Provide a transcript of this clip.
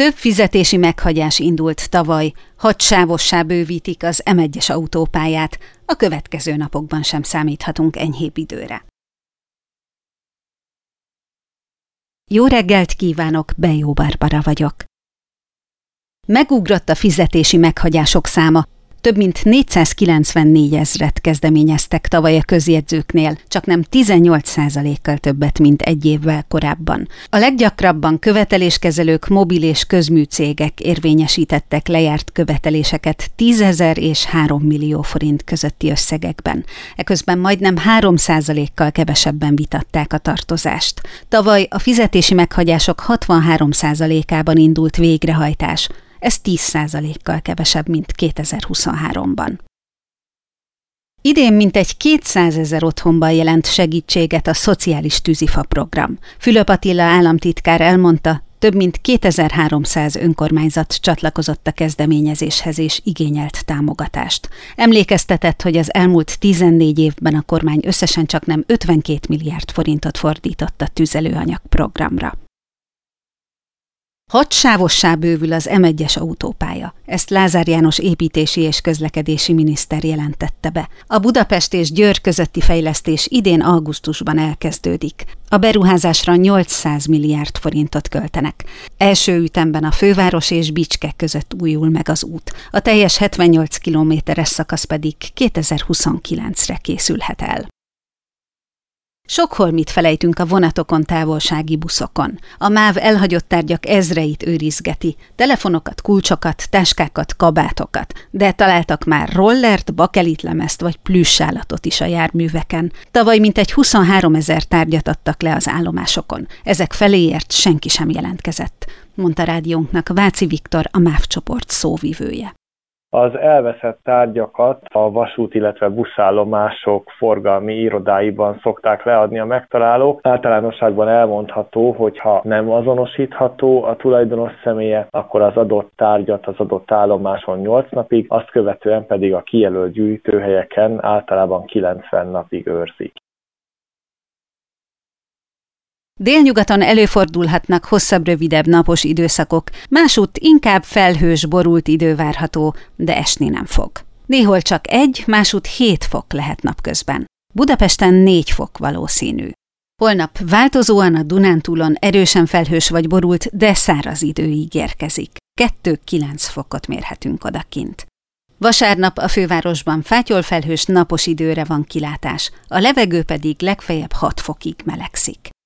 Több fizetési meghagyás indult tavaly, 6 sávossá bővítik az M1-es autópályát, a következő napokban sem számíthatunk enyhébb időre. Jó reggelt kívánok, Bejó Barbara vagyok. Megugrott a fizetési meghagyások száma. Több mint 494 000-et kezdeményeztek tavaly a közjegyzőknél, csaknem 18%-kal többet, mint egy évvel korábban. A leggyakrabban követeléskezelők, mobil és közműcégek érvényesítettek lejárt követeléseket 10 000 és 3 millió forint közötti összegekben. Eközben majdnem 3%-kal kevesebben vitatták a tartozást. Tavaly a fizetési meghagyások 63%-ában indult végrehajtás. Ez 10%-kal kevesebb, mint 2023-ban. Idén mintegy 200 000 otthonban jelent segítséget a Szociális Tűzifa program. Fülöp Attila államtitkár elmondta, több mint 2300 önkormányzat csatlakozott a kezdeményezéshez és igényelt támogatást. Emlékeztetett, hogy az elmúlt 14 évben a kormány összesen csaknem 52 milliárd forintot fordított a tüzelőanyag programra. 6 sávossá bővül az M1-es autópálya. Ezt Lázár János építési és közlekedési miniszter jelentette be. A Budapest és Győr közötti fejlesztés idén augusztusban elkezdődik. A beruházásra 800 milliárd forintot költenek. Első ütemben a főváros és Bicske között újul meg az út. A teljes 78 kilométeres szakasz pedig 2029-re készülhet el. Sokholmit felejtünk a vonatokon, távolsági buszokon. A MÁV elhagyott tárgyak ezreit őrizgeti, telefonokat, kulcsokat, táskákat, kabátokat, de találtak már rollert, bakelitlemezt vagy plüssállatot is a járműveken. Tavaly mintegy 23 000 tárgyat adtak le az állomásokon. Ezek feléért senki sem jelentkezett, mondta rádiónknak Váci Viktor, a MÁV csoport szóvivője. Az elveszett tárgyakat a vasút, illetve buszállomások forgalmi irodáiban szokták leadni a megtalálók. Általánosságban elmondható, hogy ha nem azonosítható a tulajdonos személye, akkor az adott tárgyat az adott állomáson 8 napig, azt követően pedig a kijelölt gyűjtőhelyeken általában 90 napig őrzik. Délnyugaton előfordulhatnak hosszabb-rövidebb napos időszakok, másútt inkább felhős, borult idő várható, de esni nem fog. Néhol csak 1, másútt 7 fok lehet napközben. Budapesten 4 fok valószínű. Holnap változóan a Dunántúlon erősen felhős vagy borult, de száraz idő ígérkezik. 2-9 fokot mérhetünk odakint. Vasárnap a fővárosban fátyolfelhős napos időre van kilátás, a levegő pedig legfeljebb 6 fokig melegszik.